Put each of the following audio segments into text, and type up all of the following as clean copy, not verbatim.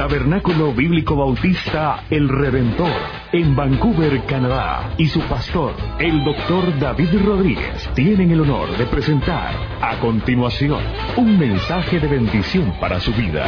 Tabernáculo Bíblico Bautista El Redentor, en Vancouver, Canadá, y su pastor, el Dr. David Rodríguez, tienen el honor de presentar a continuación un mensaje de bendición para su vida.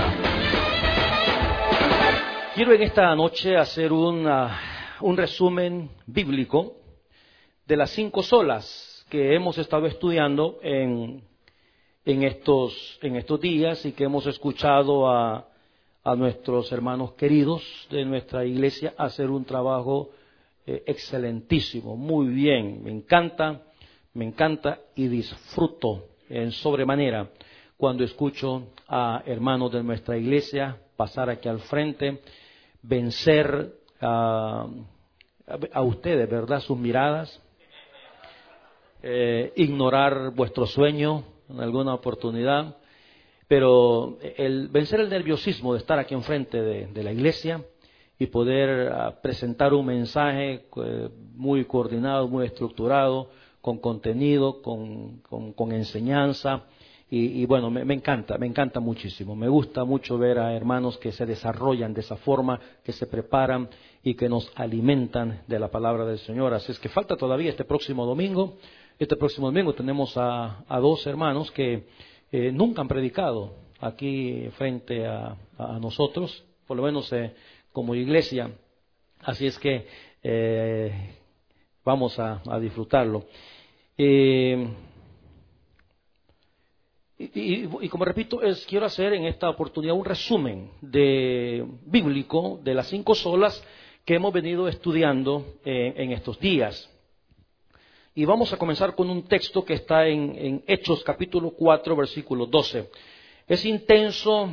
Quiero en esta noche hacer un resumen bíblico de las 5 solas que hemos estado estudiando en estos días y que hemos escuchado a nuestros hermanos queridos de nuestra iglesia hacer un trabajo excelentísimo, muy bien, me encanta y disfruto en sobremanera cuando escucho a hermanos de nuestra iglesia pasar aquí al frente, vencer a ustedes, ¿verdad?, sus miradas, ignorar vuestro sueño en alguna oportunidad. Pero vencer el nerviosismo de estar aquí enfrente de la iglesia y poder presentar un mensaje muy coordinado, muy estructurado, con contenido, con enseñanza. Y bueno, me encanta muchísimo. Me gusta mucho ver a hermanos que se desarrollan de esa forma, que se preparan y que nos alimentan de la palabra del Señor. Así es que falta todavía este próximo domingo. Este próximo domingo tenemos a 2 hermanos que nunca han predicado aquí frente a nosotros, por lo menos como iglesia. Así es que vamos a disfrutarlo. Y como repito, quiero hacer en esta oportunidad un resumen bíblico de las 5 solas que hemos venido estudiando en estos días. Y vamos a comenzar con un texto que está en Hechos capítulo 4, versículo 12. Es intenso,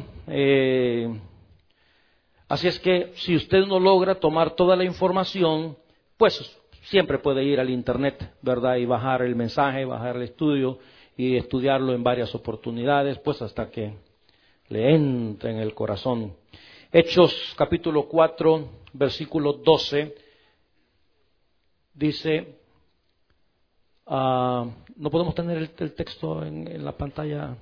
así es que si usted no logra tomar toda la información, pues siempre puede ir al internet, ¿verdad? Y bajar el mensaje, bajar el estudio y estudiarlo en varias oportunidades, pues hasta que le entre en el corazón. Hechos capítulo 4, versículo 12, dice... no podemos tener el texto en la pantalla.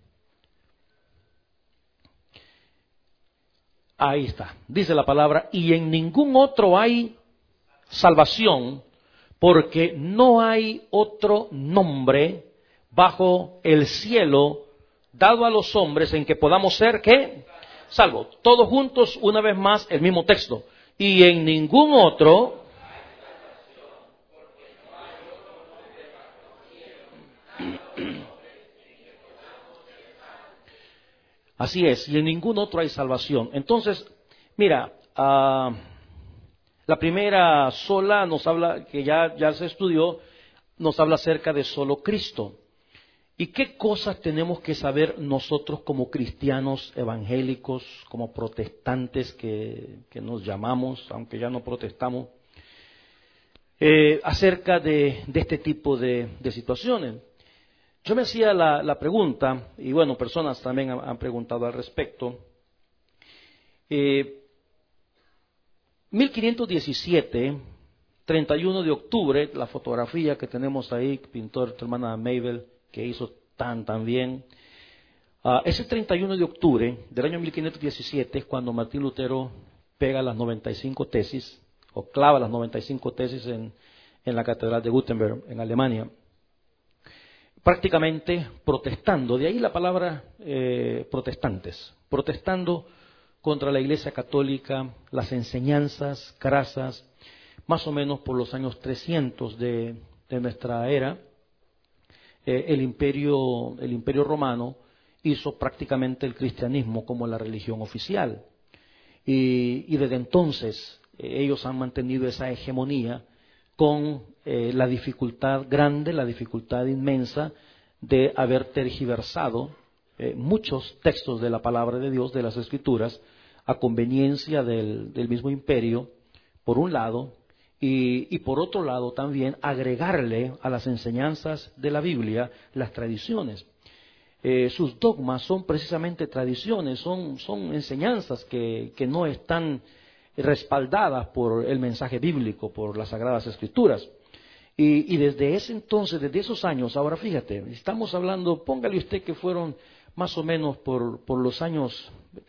Ahí está. Dice la palabra: y en ningún otro hay salvación, porque no hay otro nombre bajo el cielo dado a los hombres en que podamos ser, ¿qué? Salvos. Todos juntos, una vez más, el mismo texto. Y en ningún otro... Así es, y en ningún otro hay salvación. Entonces, mira, la primera sola nos habla, que ya se estudió, nos habla acerca de solo Cristo. ¿Y qué cosas tenemos que saber nosotros como cristianos evangélicos, como protestantes que nos llamamos, aunque ya no protestamos, acerca de este tipo de situaciones? Yo me hacía la pregunta, y bueno, personas también han preguntado al respecto. 1517, 31 de octubre, la fotografía que tenemos ahí, pintor tu hermana Mabel, que hizo tan bien. Ese 31 de octubre del año 1517 es cuando Martín Lutero pega las 95 tesis, o clava las 95 tesis en la Catedral de Gutenberg, en Alemania. Prácticamente protestando, de ahí la palabra protestantes, protestando contra la Iglesia Católica, las enseñanzas crasas, más o menos por los años 300 de nuestra era. El imperio romano hizo prácticamente el cristianismo como la religión oficial, y desde entonces ellos han mantenido esa hegemonía con la dificultad grande, la dificultad inmensa de haber tergiversado muchos textos de la palabra de Dios, de las Escrituras, a conveniencia del mismo imperio, por un lado, y por otro lado también agregarle a las enseñanzas de la Biblia las tradiciones. Sus dogmas son precisamente tradiciones, son enseñanzas que no están respaldadas por el mensaje bíblico, por las Sagradas Escrituras. Y desde ese entonces, desde esos años, ahora fíjate, estamos hablando, póngale usted que fueron más o menos por los años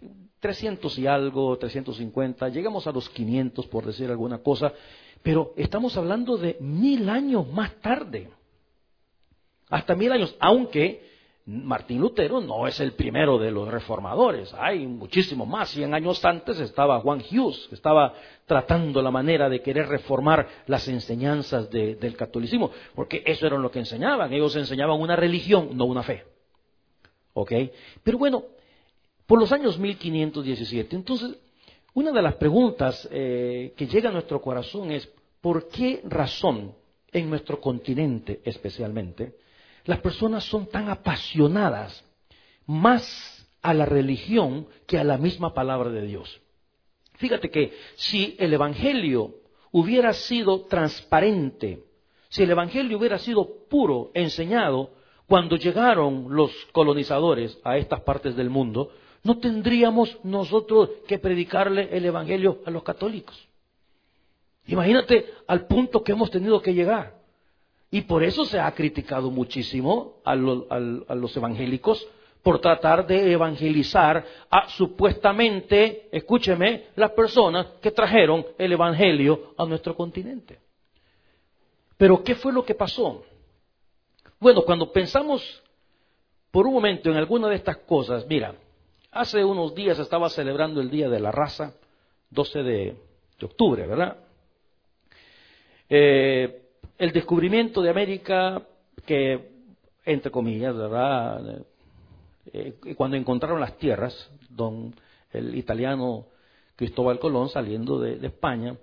300 y algo, 350, llegamos a los 500 por decir alguna cosa, pero estamos hablando de 1000 años más tarde. Hasta 1000 años, aunque Martín Lutero no es el primero de los reformadores, hay muchísimo más. 100 años antes estaba Juan Hus, que estaba tratando la manera de querer reformar las enseñanzas del catolicismo, porque eso era lo que enseñaban, ellos enseñaban una religión, no una fe. ¿Ok? Pero bueno, por los años 1517, entonces, una de las preguntas que llega a nuestro corazón es, ¿por qué razón en nuestro continente especialmente las personas son tan apasionadas más a la religión que a la misma palabra de Dios? Fíjate que si el Evangelio hubiera sido transparente, si el Evangelio hubiera sido puro, enseñado, cuando llegaron los colonizadores a estas partes del mundo, no tendríamos nosotros que predicarle el Evangelio a los católicos. Imagínate al punto que hemos tenido que llegar. Y por eso se ha criticado muchísimo a los evangélicos por tratar de evangelizar a supuestamente, escúcheme, las personas que trajeron el Evangelio a nuestro continente. Pero ¿qué fue lo que pasó? Bueno, cuando pensamos por un momento en alguna de estas cosas, mira, hace unos días estaba celebrando el Día de la Raza, 12 de octubre, ¿verdad? El descubrimiento de América, que, entre comillas, ¿verdad? Cuando encontraron las tierras, el italiano Cristóbal Colón saliendo de España,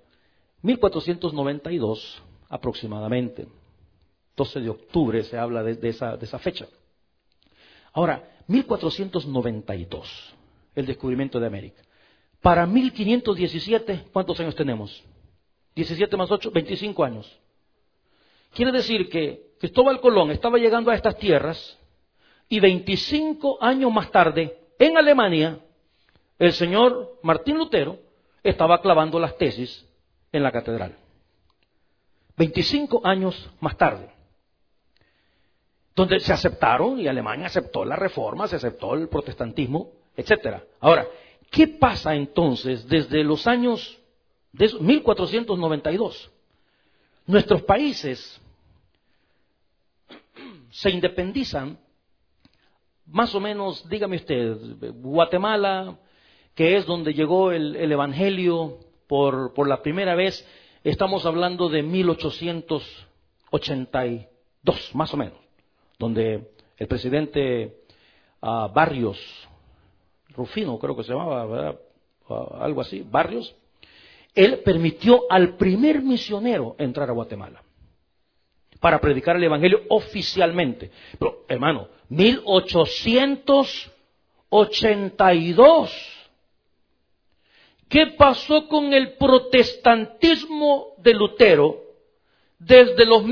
1492 aproximadamente, 12 de octubre se habla de esa fecha. Ahora, 1492, el descubrimiento de América. Para 1517, ¿cuántos años tenemos? 17 más 8, 25 años. Quiere decir que Cristóbal Colón estaba llegando a estas tierras y 25 años más tarde, en Alemania, el señor Martín Lutero estaba clavando las tesis en la catedral. 25 años más tarde. Donde se aceptaron, y Alemania aceptó la reforma, se aceptó el protestantismo, etc. Ahora, ¿qué pasa entonces desde los años de 1492? Nuestros países se independizan, más o menos, dígame usted, Guatemala, que es donde llegó el Evangelio por la primera vez, estamos hablando de 1882, más o menos, donde el presidente Barrios, Rufino creo que se llamaba, ¿verdad? Algo así, Barrios, él permitió al primer misionero entrar a Guatemala para predicar el Evangelio oficialmente. Pero, hermano, 1882. ¿Qué pasó con el protestantismo de Lutero desde los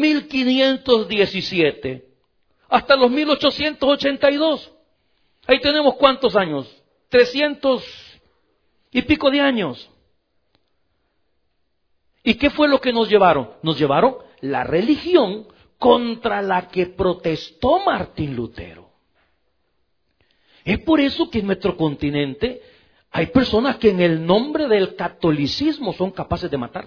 1517 hasta los 1882? Ahí tenemos ¿cuántos años? 300 y pico de años. ¿Y qué fue lo que nos llevaron? Nos llevaron la religión contra la que protestó Martín Lutero. Es por eso que en nuestro continente hay personas que en el nombre del catolicismo son capaces de matar.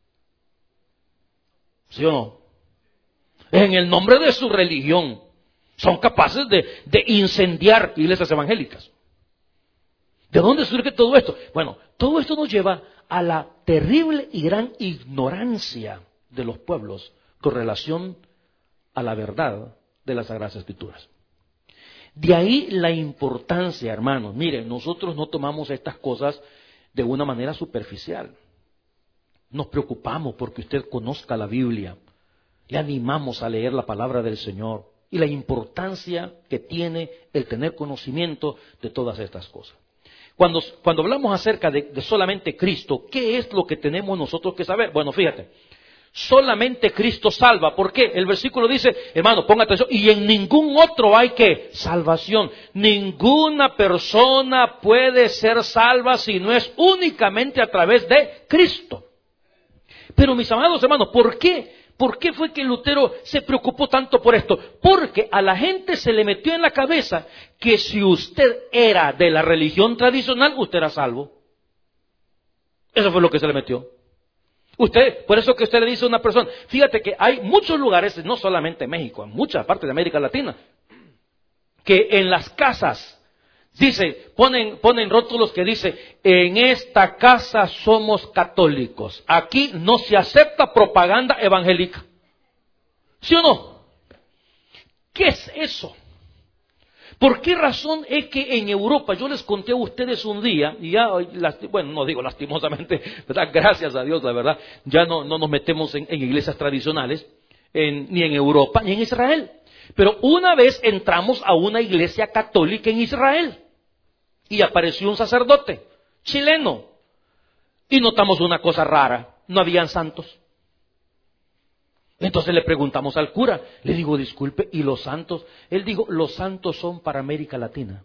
¿Sí o no? En el nombre de su religión son capaces de incendiar iglesias evangélicas. ¿De dónde surge todo esto? Bueno, todo esto nos lleva a la terrible y gran ignorancia de los pueblos con relación a la verdad de las Sagradas Escrituras. De ahí la importancia, hermanos. Miren, nosotros no tomamos estas cosas de una manera superficial. Nos preocupamos porque usted conozca la Biblia. Le animamos a leer la palabra del Señor y la importancia que tiene el tener conocimiento de todas estas cosas. Cuando hablamos acerca de solamente Cristo, ¿qué es lo que tenemos nosotros que saber? Bueno, fíjate, solamente Cristo salva. ¿Por qué? El versículo dice, hermano, ponga atención, y en ningún otro hay ¿qué? Salvación. Ninguna persona puede ser salva si no es únicamente a través de Cristo. Pero mis amados hermanos, ¿por qué ¿Por qué fue que Lutero se preocupó tanto por esto? Porque a la gente se le metió en la cabeza que si usted era de la religión tradicional, usted era salvo. Eso fue lo que se le metió. Por eso que usted le dice a una persona, fíjate que hay muchos lugares, no solamente en México, en muchas partes de América Latina, que en las casas ponen rótulos que dice, en esta casa somos católicos. Aquí no se acepta propaganda evangélica. ¿Sí o no? ¿Qué es eso? ¿Por qué razón es que en Europa, yo les conté a ustedes un día, y ya, bueno, no digo lastimosamente, ¿verdad? Gracias a Dios, la verdad, ya no nos metemos en iglesias tradicionales, ni en Europa, ni en Israel. Pero una vez entramos a una iglesia católica en Israel, y apareció un sacerdote chileno, y notamos una cosa rara, no habían santos. Entonces le preguntamos al cura, le digo, disculpe, ¿y los santos? Él dijo, los santos son para América Latina.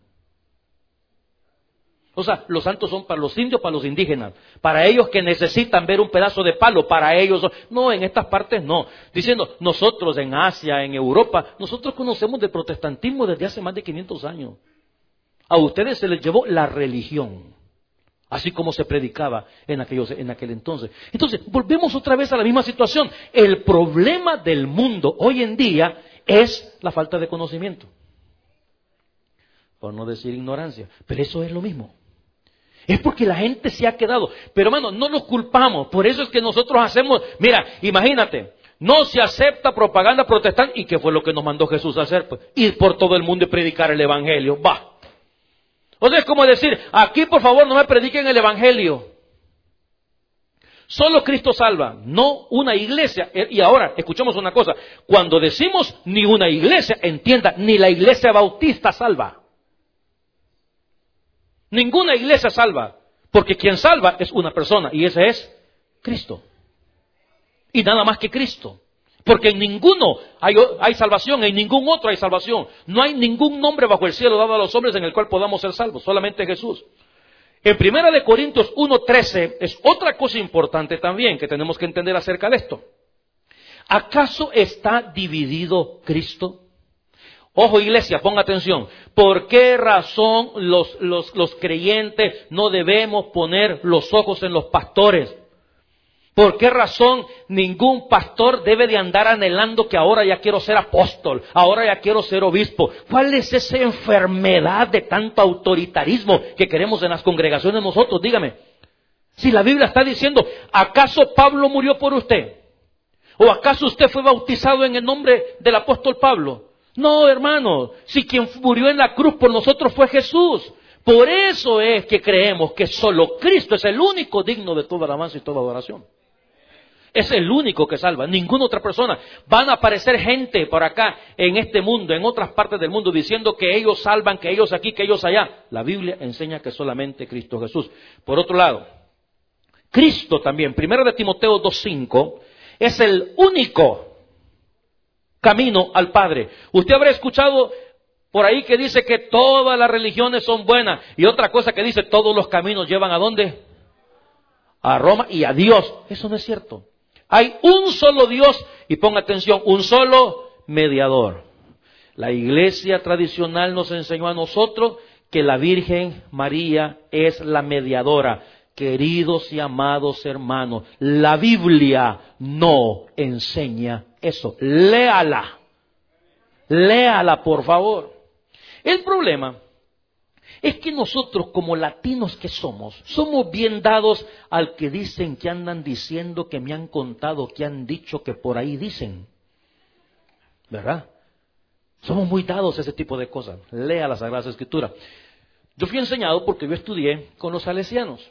O sea, los santos son para los indios, para los indígenas, para ellos que necesitan ver un pedazo de palo, para ellos. No, en estas partes no. Diciendo, nosotros en Asia, en Europa, nosotros conocemos del protestantismo desde hace más de 500 años. A ustedes se les llevó la religión, así como se predicaba en aquel entonces. Entonces, volvemos otra vez a la misma situación. El problema del mundo hoy en día es la falta de conocimiento. Por no decir ignorancia. Pero eso es lo mismo. Es porque la gente se ha quedado. Pero hermano, no los culpamos. Por eso es que nosotros hacemos, mira, imagínate, no se acepta propaganda protestante. ¿Y qué fue lo que nos mandó Jesús a hacer? Pues ir por todo el mundo y predicar el evangelio. Va. O sea, es como decir, aquí por favor no me prediquen el evangelio. Solo Cristo salva, no una iglesia. Y ahora, escuchemos una cosa. Cuando decimos ni una iglesia, entienda, ni la iglesia bautista salva. Ninguna iglesia salva. Porque quien salva es una persona, y ese es Cristo. Y nada más que Cristo. Porque en ninguno hay salvación, en ningún otro hay salvación. No hay ningún nombre bajo el cielo dado a los hombres en el cual podamos ser salvos, solamente Jesús. En 1 Corintios 1:13 es otra cosa importante también que tenemos que entender acerca de esto. ¿Acaso está dividido Cristo? Ojo, iglesia, ponga atención. ¿Por qué razón los creyentes no debemos poner los ojos en los pastores? ¿Por qué razón ningún pastor debe de andar anhelando que ahora ya quiero ser apóstol, ahora ya quiero ser obispo? ¿Cuál es esa enfermedad de tanto autoritarismo que queremos en las congregaciones nosotros? Dígame, si la Biblia está diciendo, ¿acaso Pablo murió por usted? ¿O acaso usted fue bautizado en el nombre del apóstol Pablo? No, hermano, si quien murió en la cruz por nosotros fue Jesús. Por eso es que creemos que solo Cristo es el único digno de toda alabanza y toda adoración. Es el único que salva, ninguna otra persona. Van a aparecer gente por acá, en este mundo, en otras partes del mundo, diciendo que ellos salvan, que ellos aquí, que ellos allá. La Biblia enseña que solamente Cristo Jesús. Por otro lado, Cristo también, 1 Timoteo 2:5, es el único camino al Padre. Usted habrá escuchado por ahí que dice que todas las religiones son buenas. Y otra cosa que dice, todos los caminos llevan ¿a dónde? A Roma y a Dios. Eso no es cierto. Hay un solo Dios, y ponga atención, un solo mediador. La iglesia tradicional nos enseñó a nosotros que la Virgen María es la mediadora. Queridos y amados hermanos, la Biblia no enseña eso. Léala. Léala, por favor. El problema es que nosotros, como latinos que somos bien dados al que dicen, que andan diciendo, que me han contado, que han dicho, que por ahí dicen. ¿Verdad? Somos muy dados a ese tipo de cosas. Lea la Sagrada Escritura. Yo fui enseñado porque yo estudié con los salesianos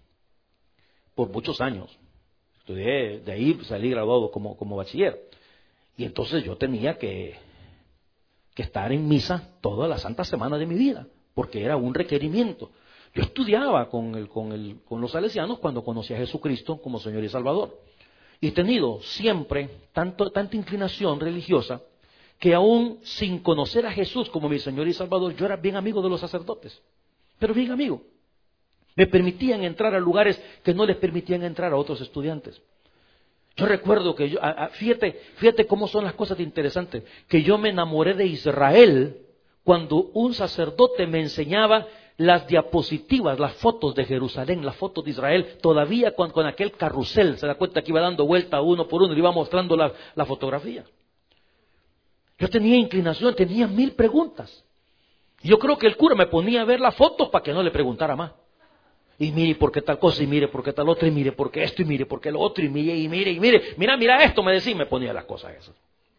por muchos años. Estudié, de ahí salí graduado como bachiller. Y entonces yo tenía que estar en misa toda la santa semana de mi vida, porque era un requerimiento. Yo estudiaba con los salesianos cuando conocí a Jesucristo como Señor y Salvador. Y he tenido siempre tanta inclinación religiosa que aún sin conocer a Jesús como mi Señor y Salvador, yo era bien amigo de los sacerdotes. Pero bien amigo. Me permitían entrar a lugares que no les permitían entrar a otros estudiantes. Yo recuerdo que fíjate cómo son las cosas interesantes, que yo me enamoré de Israel cuando un sacerdote me enseñaba las diapositivas, las fotos de Jerusalén, las fotos de Israel, todavía con aquel carrusel, se da cuenta que iba dando vuelta uno por uno, le iba mostrando la fotografía. Yo tenía inclinación, tenía 1000 preguntas. Yo creo que el cura me ponía a ver las fotos para que no le preguntara más. Y mire por qué tal cosa, y mire por qué tal otra, y mire por qué esto, y mire por qué lo otro, y mire, mira esto, me decía, me ponía las cosas esas.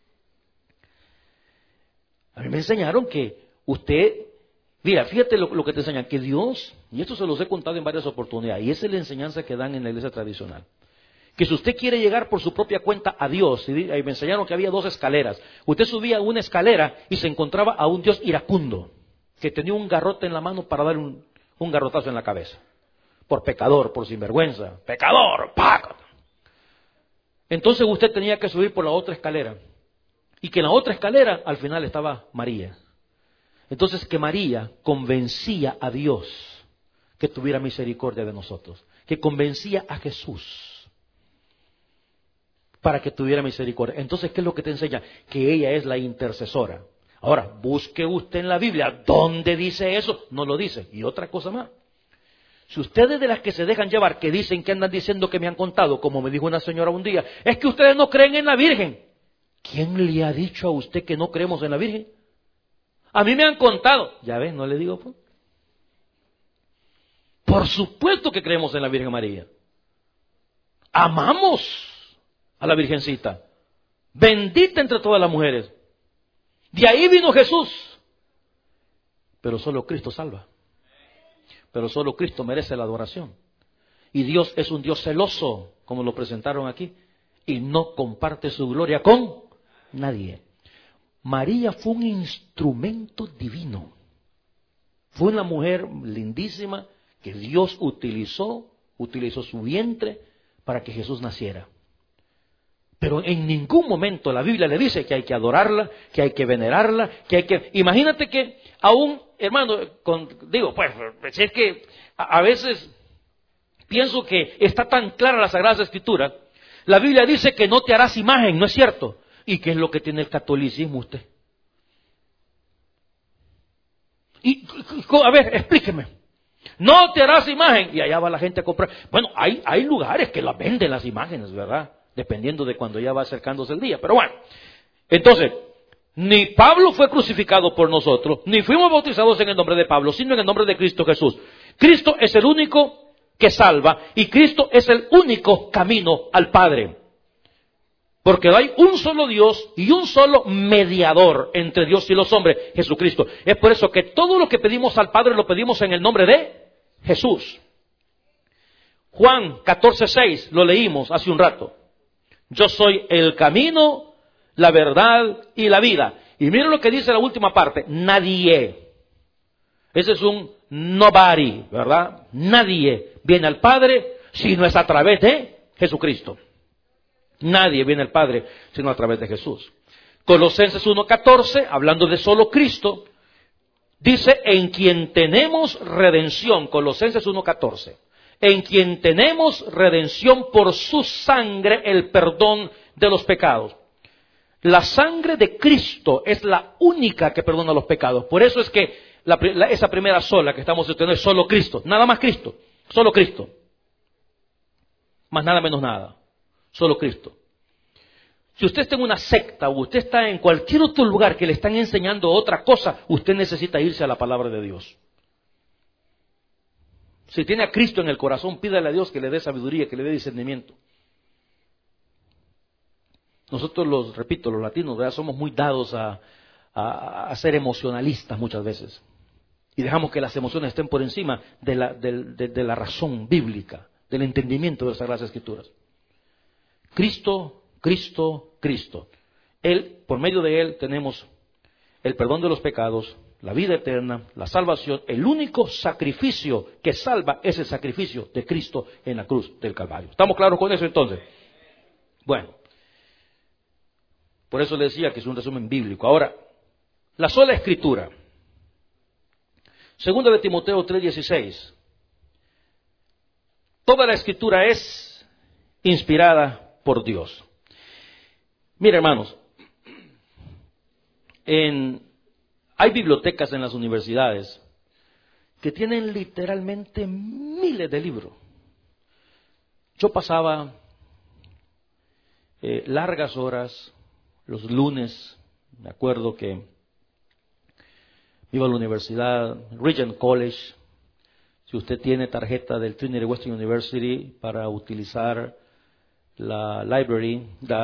A mí me enseñaron que usted, mira, fíjate lo que te enseñan, que Dios, y esto se los he contado en varias oportunidades, y esa es la enseñanza que dan en la iglesia tradicional, que si usted quiere llegar por su propia cuenta a Dios, y me enseñaron que había 2 escaleras, usted subía una escalera y se encontraba a un Dios iracundo, que tenía un garrote en la mano para dar un garrotazo en la cabeza. Por pecador, por sinvergüenza, pecador, ¡pac! Entonces usted tenía que subir por la otra escalera. Y que en la otra escalera al final estaba María. Entonces que María convencía a Dios que tuviera misericordia de nosotros. Que convencía a Jesús para que tuviera misericordia. Entonces, ¿qué es lo que te enseña? Que ella es la intercesora. Ahora, busque usted en la Biblia. ¿Dónde dice eso? No lo dice. Y otra cosa más. Si ustedes de las que se dejan llevar, que dicen que andan diciendo que me han contado, como me dijo una señora un día, es que ustedes no creen en la Virgen. ¿Quién le ha dicho a usted que no creemos en la Virgen? A mí me han contado. Ya ves, no le digo. Pues. Por supuesto que creemos en la Virgen María. Amamos a la Virgencita. Bendita entre todas las mujeres. De ahí vino Jesús. Pero solo Cristo salva. Pero solo Cristo merece la adoración. Y Dios es un Dios celoso, como lo presentaron aquí, y no comparte su gloria con nadie. María fue un instrumento divino. Fue una mujer lindísima que Dios utilizó su vientre para que Jesús naciera. Pero en ningún momento la Biblia le dice que hay que adorarla, que hay que venerarla, que hay que... Imagínate que aún, hermano, si es que a veces pienso que está tan clara la Sagrada Escritura, la Biblia dice que no te harás imagen, ¿no es cierto? ¿Y qué es lo que tiene el catolicismo usted? A ver, explíqueme. No te harás imagen, y allá va la gente a comprar. Bueno, hay lugares que las venden las imágenes, ¿verdad? Dependiendo de cuando ya va acercándose el día. Pero bueno, entonces, ni Pablo fue crucificado por nosotros, ni fuimos bautizados en el nombre de Pablo, sino en el nombre de Cristo Jesús. Cristo es el único que salva y Cristo es el único camino al Padre. Porque hay un solo Dios y un solo mediador entre Dios y los hombres, Jesucristo. Es por eso que todo lo que pedimos al Padre lo pedimos en el nombre de Jesús. Juan 14:6, lo leímos hace un rato. Yo soy el camino, la verdad y la vida. Y miren lo que dice la última parte, nadie. Ese es un nobody, ¿verdad? Nadie viene al Padre si no es a través de Jesucristo. Nadie viene al Padre sino a través de Jesús. Colosenses 1:14, hablando de solo Cristo, dice en quien tenemos redención. Colosenses 1:14. En quien tenemos redención por su sangre, el perdón de los pecados. La sangre de Cristo es la única que perdona los pecados. Por eso es que esa primera sola que estamos estudiando es solo Cristo. Nada más Cristo. Solo Cristo. Más nada menos nada. Solo Cristo. Si usted está en una secta o usted está en cualquier otro lugar que le están enseñando otra cosa, usted necesita irse a la palabra de Dios. Si tiene a Cristo en el corazón, pídale a Dios que le dé sabiduría, que le dé discernimiento. Nosotros los latinos, ¿verdad? Somos muy dados a ser emocionalistas muchas veces. Y dejamos que las emociones estén por encima de la razón bíblica, del entendimiento de las Sagradas Escrituras. Cristo, Cristo, Cristo. Él, por medio de Él tenemos el perdón de los pecados, la vida eterna, la salvación. El único sacrificio que salva es el sacrificio de Cristo en la cruz del Calvario. ¿Estamos claros con eso entonces? Bueno, por eso le decía que es un resumen bíblico. Ahora, la sola Escritura. Segunda de Timoteo 3:16. Toda la Escritura es inspirada por Dios. Mire, hermanos, hay bibliotecas en las universidades que tienen literalmente miles de libros. Yo pasaba largas horas los lunes, me acuerdo que iba a la universidad, Regent College. Si usted tiene tarjeta del Trinity Western University para utilizar la library,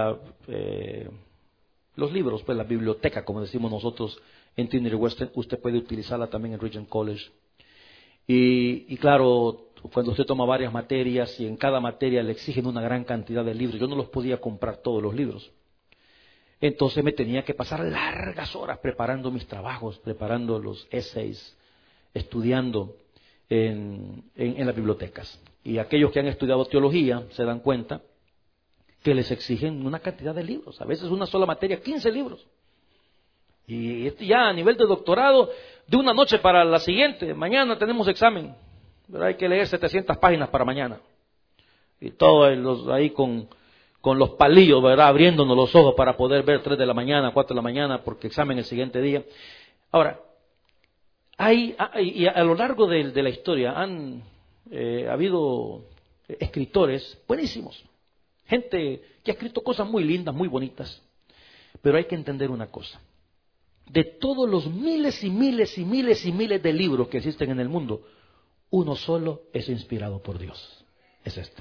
los libros, pues la biblioteca, como decimos nosotros en Trinity Western, usted puede utilizarla también en Regent College. Y claro, cuando usted toma varias materias y en cada materia le exigen una gran cantidad de libros, yo no los podía comprar todos los libros. Entonces me tenía que pasar largas horas preparando mis trabajos, preparando los essays, estudiando en las bibliotecas. Y aquellos que han estudiado teología se dan cuenta que les exigen una cantidad de libros, a veces una sola materia, 15 libros. Y ya a nivel de doctorado, de una noche para la siguiente, mañana tenemos examen, ¿verdad? Hay que leer 700 páginas para mañana. Y todos ahí con los palillos, ¿verdad? Abriéndonos los ojos para poder ver 3 de la mañana, 4 de la mañana, porque examen el siguiente día. Ahora, y a lo largo de la historia han habido escritores buenísimos, gente que ha escrito cosas muy lindas, muy bonitas, pero hay que entender una cosa. De todos los miles y miles y miles y miles de libros que existen en el mundo, uno solo es inspirado por Dios. Es este.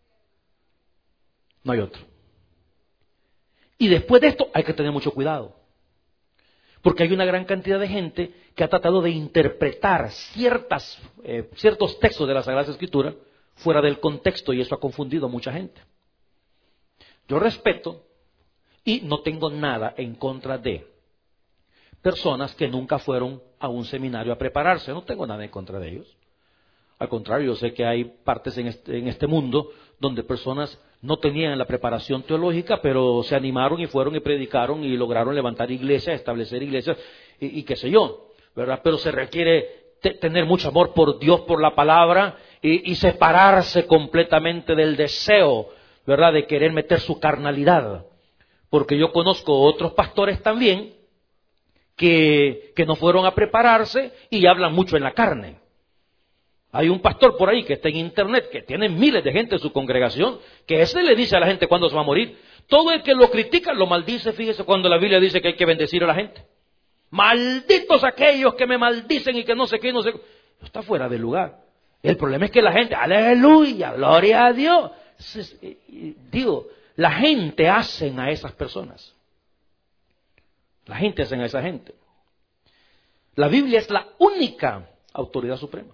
No hay otro. Y después de esto hay que tener mucho cuidado. Porque hay una gran cantidad de gente que ha tratado de interpretar ciertos textos de la Sagrada Escritura fuera del contexto y eso ha confundido a mucha gente. Yo respeto y no tengo nada en contra de personas que nunca fueron a un seminario a prepararse. No tengo nada en contra de ellos. Al contrario, yo sé que hay partes en este mundo donde personas no tenían la preparación teológica, pero se animaron y fueron y predicaron y lograron levantar iglesias, establecer iglesias y qué sé yo, ¿verdad? Pero se requiere tener mucho amor por Dios, por la palabra y separarse completamente del deseo, ¿verdad?, de querer meter su carnalidad. Porque yo conozco otros pastores también que no fueron a prepararse y hablan mucho en la carne. Hay un pastor por ahí que está en internet, que tiene miles de gente en su congregación, que ese le dice a la gente cuándo se va a morir. Todo el que lo critica lo maldice, fíjese, cuando la Biblia dice que hay que bendecir a la gente. Malditos aquellos que me maldicen y que no sé qué, no sé qué. Está fuera de lugar. El problema es que la gente, aleluya, gloria a Dios. Digo, la gente hacen a esas personas. La gente hacen a esa gente. La Biblia es la única autoridad suprema.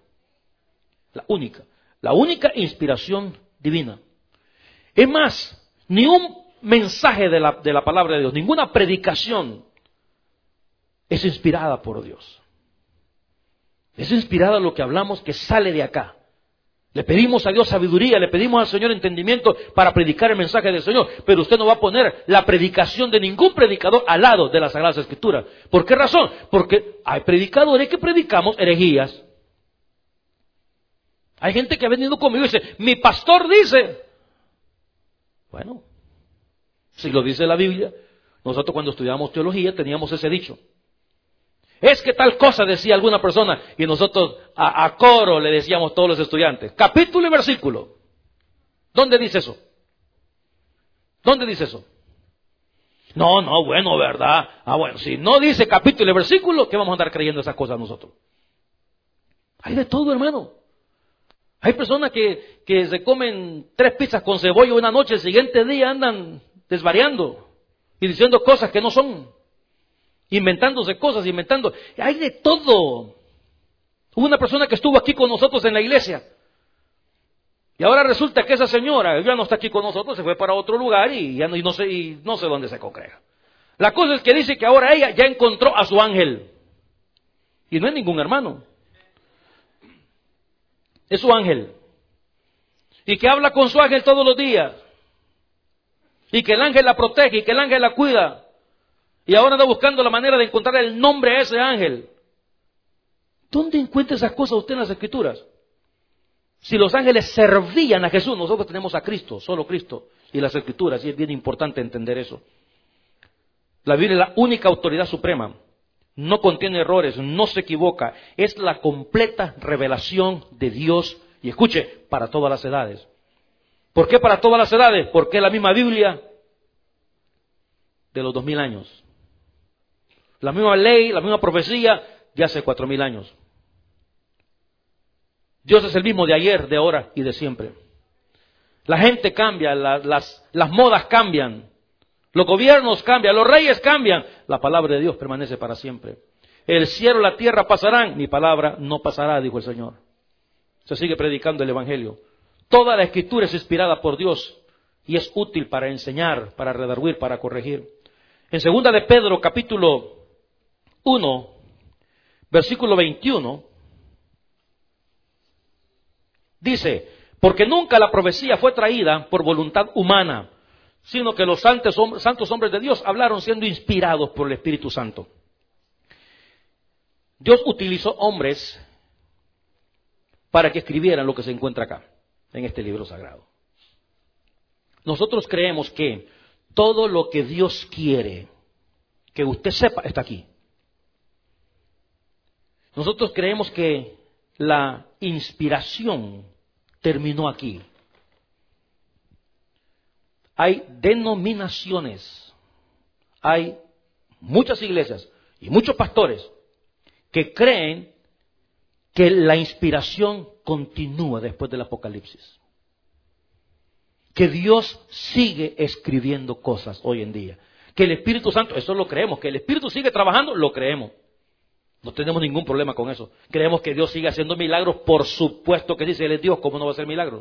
La única inspiración divina. Es más, ni un mensaje de la palabra de Dios, ninguna predicación es inspirada por Dios. Es inspirada lo que hablamos que sale de acá. Le pedimos a Dios sabiduría, le pedimos al Señor entendimiento para predicar el mensaje del Señor, pero usted no va a poner la predicación de ningún predicador al lado de las Sagradas Escrituras. ¿Por qué razón? Porque hay predicadores que predicamos herejías. Hay gente que ha venido conmigo y dice, mi pastor dice. Bueno, si lo dice la Biblia, nosotros cuando estudiamos teología teníamos ese dicho. Es que tal cosa decía alguna persona y nosotros a coro le decíamos todos los estudiantes, capítulo y versículo. ¿Dónde dice eso? ¿Dónde dice eso? No, bueno, ¿verdad? Bueno, si no dice capítulo y versículo, ¿qué vamos a andar creyendo esas cosas nosotros? Hay de todo, hermano. Hay personas que se comen 3 pizzas con cebolla una noche, el siguiente día andan desvariando y diciendo cosas que no son, inventándose cosas, hay de todo. Hubo una persona que estuvo aquí con nosotros en la iglesia y ahora resulta que esa señora ya no está aquí con nosotros, se fue para otro lugar y no sé dónde se congrega. La cosa es que dice que ahora ella ya encontró a su ángel y no es ningún hermano. Es su ángel. Y que habla con su ángel todos los días. Y que el ángel la protege y que el ángel la cuida. Y ahora anda buscando la manera de encontrar el nombre a ese ángel. ¿Dónde encuentra esas cosas usted en las Escrituras? Si los ángeles servían a Jesús, nosotros tenemos a Cristo, solo Cristo y las Escrituras, y es bien importante entender eso. La Biblia es la única autoridad suprema, no contiene errores, no se equivoca, es la completa revelación de Dios, y escuche, para todas las edades. ¿Por qué para todas las edades? Porque es la misma Biblia de los 2000 años. La misma ley, la misma profecía de hace 4000 años. Dios es el mismo de ayer, de ahora y de siempre. La gente cambia, las modas cambian, los gobiernos cambian, los reyes cambian. La palabra de Dios permanece para siempre. El cielo y la tierra pasarán, mi palabra no pasará, dijo el Señor. Se sigue predicando el Evangelio. Toda la Escritura es inspirada por Dios y es útil para enseñar, para redarguir, para corregir. En 2 de Pedro, capítulo 1, versículo 21, dice: porque nunca la profecía fue traída por voluntad humana, sino que los santos hombres de Dios hablaron siendo inspirados por el Espíritu Santo. Dios utilizó hombres para que escribieran lo que se encuentra acá, en este libro sagrado. Nosotros creemos que todo lo que Dios quiere que usted sepa está aquí. Nosotros creemos que la inspiración terminó aquí. Hay denominaciones, hay muchas iglesias y muchos pastores que creen que la inspiración continúa después del Apocalipsis. Que Dios sigue escribiendo cosas hoy en día. Que el Espíritu Santo, eso lo creemos, que el Espíritu sigue trabajando, lo creemos. No tenemos ningún problema con eso. Creemos que Dios sigue haciendo milagros, por supuesto que sí, si Él es Dios, ¿cómo no va a hacer milagros?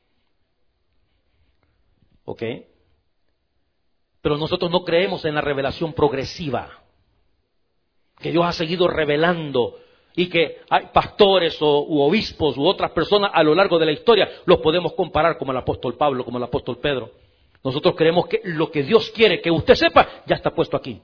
¿Ok? Pero nosotros no creemos en la revelación progresiva. Que Dios ha seguido revelando y que hay pastores u obispos u otras personas a lo largo de la historia, los podemos comparar como el apóstol Pablo, como el apóstol Pedro. Nosotros creemos que lo que Dios quiere que usted sepa, ya está puesto aquí.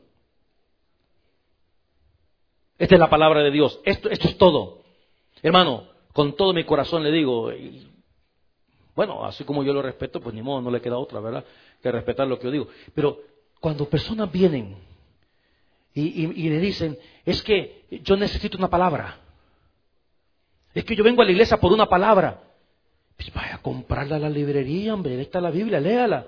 Esta es la palabra de Dios. Esto es todo. Hermano, con todo mi corazón le digo, bueno, así como yo lo respeto, pues ni modo, no le queda otra, ¿verdad?, que respetar lo que yo digo. Pero cuando personas vienen y le dicen, es que yo necesito una palabra, es que yo vengo a la iglesia por una palabra, pues vaya a comprarla a la librería, hombre, ahí está la Biblia, léala.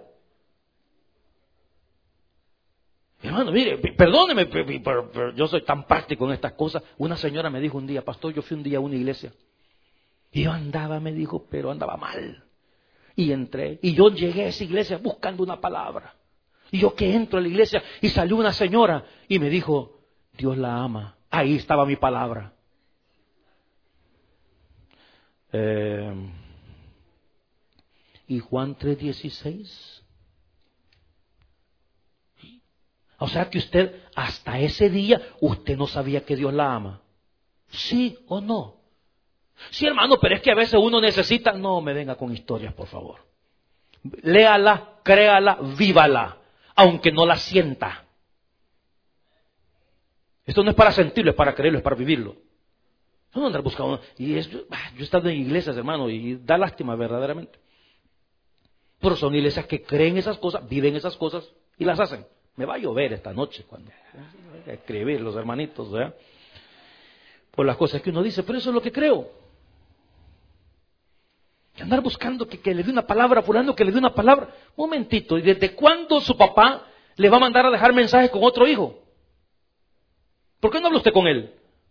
Hermano, mire, perdóneme, pero yo soy tan práctico en estas cosas. Una señora me dijo un día, pastor, yo fui un día a una iglesia y yo andaba, me dijo, pero andaba mal. Y entré, y yo llegué a esa iglesia buscando una palabra. Y yo que entro a la iglesia y salió una señora y me dijo, Dios la ama. Ahí estaba mi palabra. ¿Y Juan 3:16? O sea que usted, hasta ese día, usted no sabía que Dios la ama. ¿Sí o no? Sí, hermano, pero es que a veces uno necesita... No me venga con historias, por favor. Léala, créala, vívala, aunque no la sienta. Esto no es para sentirlo, es para creerlo, es para vivirlo. No andar buscando... yo he estado en iglesias, hermano, y da lástima verdaderamente. Pero son iglesias que creen esas cosas, viven esas cosas y las hacen. Me va a llover esta noche cuando voy a escribir los hermanitos, ¿verdad?, por las cosas que uno dice, pero eso es lo que creo. Y andar buscando que le dé una palabra a fulano, que le dé una palabra. Un momentito, ¿y desde cuándo su papá le va a mandar a dejar mensajes con otro hijo? ¿Por qué no habla usted con él?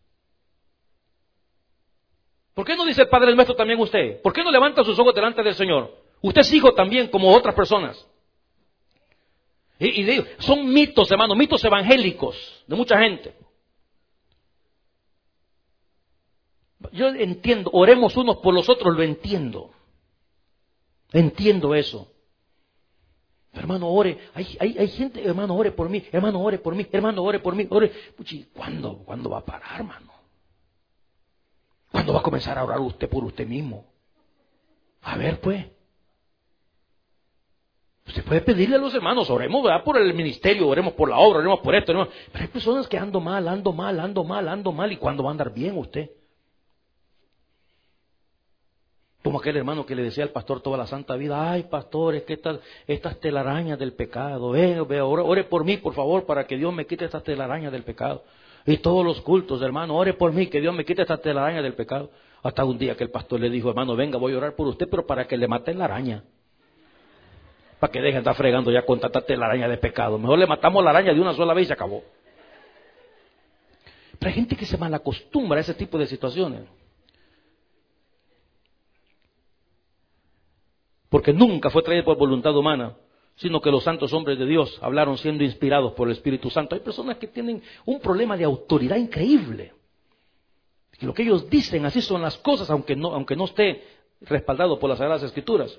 ¿Por qué no dice el Padre Nuestro también usted? ¿Por qué no levanta sus ojos delante del Señor? Usted es hijo también, como otras personas. Y digo, son mitos, hermano, mitos evangélicos de mucha gente. Yo entiendo, oremos unos por los otros, lo entiendo. Entiendo eso. Hermano, ore. Hay gente, hermano, ore por mí, hermano, ore por mí, hermano, ore por mí, ore. Puchi, ¿cuándo va a parar, hermano? ¿Cuándo va a comenzar a orar usted por usted mismo? A ver, pues. Usted puede pedirle a los hermanos, oremos, ¿verdad?, por el ministerio, oremos por la obra, oremos por esto, oremos. Pero hay personas que ando mal, ¿y cuándo va a andar bien usted? Como aquel hermano que le decía al pastor toda la santa vida, ay pastor, es que estas telarañas del pecado, ore por mí por favor para que Dios me quite estas telarañas del pecado. Y todos los cultos, hermano, ore por mí que Dios me quite estas telarañas del pecado. Hasta un día que el pastor le dijo, hermano, venga, voy a orar por usted, pero para que le maten la araña. Para que dejen de estar fregando ya con tanta telaraña de pecado. Mejor le matamos la araña de una sola vez y se acabó. Pero hay gente que se malacostumbra a ese tipo de situaciones. Porque nunca fue traído por voluntad humana, sino que los santos hombres de Dios hablaron siendo inspirados por el Espíritu Santo. Hay personas que tienen un problema de autoridad increíble. Y lo que ellos dicen, así son las cosas, aunque no esté respaldado por las Sagradas Escrituras.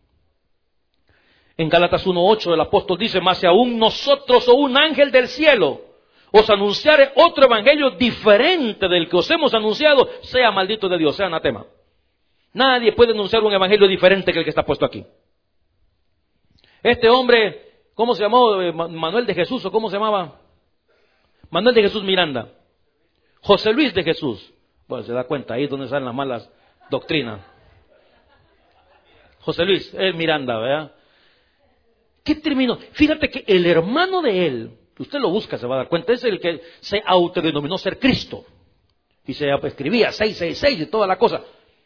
En Gálatas 1:8 el apóstol dice, mas si aún nosotros o un ángel del cielo os anunciare otro evangelio diferente del que os hemos anunciado, sea maldito de Dios, sea anatema. Nadie puede anunciar un evangelio diferente que el que está puesto aquí. Este hombre, ¿cómo se llamó? Manuel de Jesús, ¿o cómo se llamaba? Manuel de Jesús Miranda. José Luis de Jesús. Bueno, se da cuenta, ahí es donde salen las malas doctrinas. José Luis, Miranda, ¿verdad? ¿Qué terminó? Fíjate que el hermano de él, usted lo busca, se va a dar cuenta, es el que se autodenominó ser Cristo. Y se escribía 666 y toda la cosa.